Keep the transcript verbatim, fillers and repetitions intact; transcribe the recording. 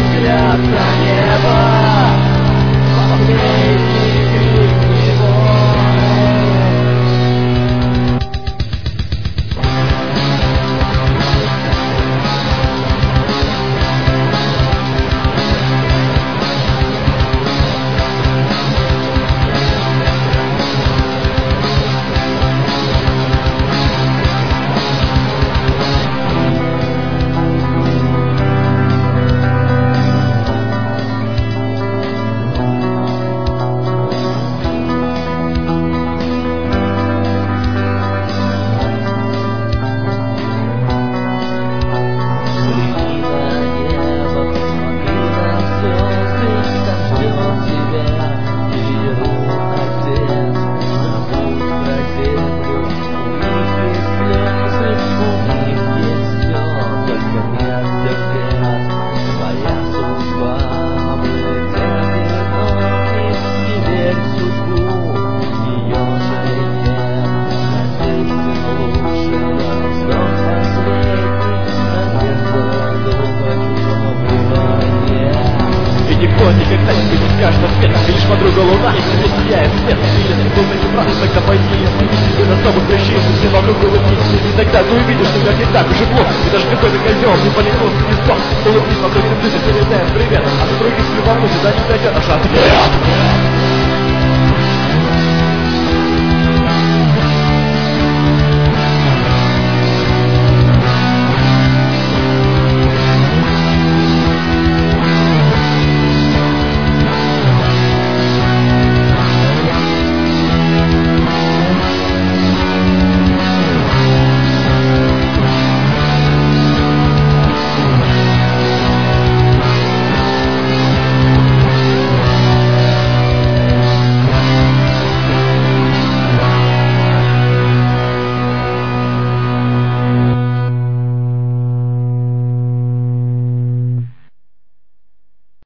взгляд на небо, последний крик его. Никто никогда не будет скажет ответ, и лишь подруга луна и тебе сияет свет. Или ты был на неправду, тогда пойди и смирись без особых причин, все вокруг улыбнись. И тогда ты увидишь, что как не так уже плохо, и даже какой-то козел не полетел с листом. Улыбнись вокруг земли, передаем привет, а с других не волнуйся, да не дойдет наш ответ.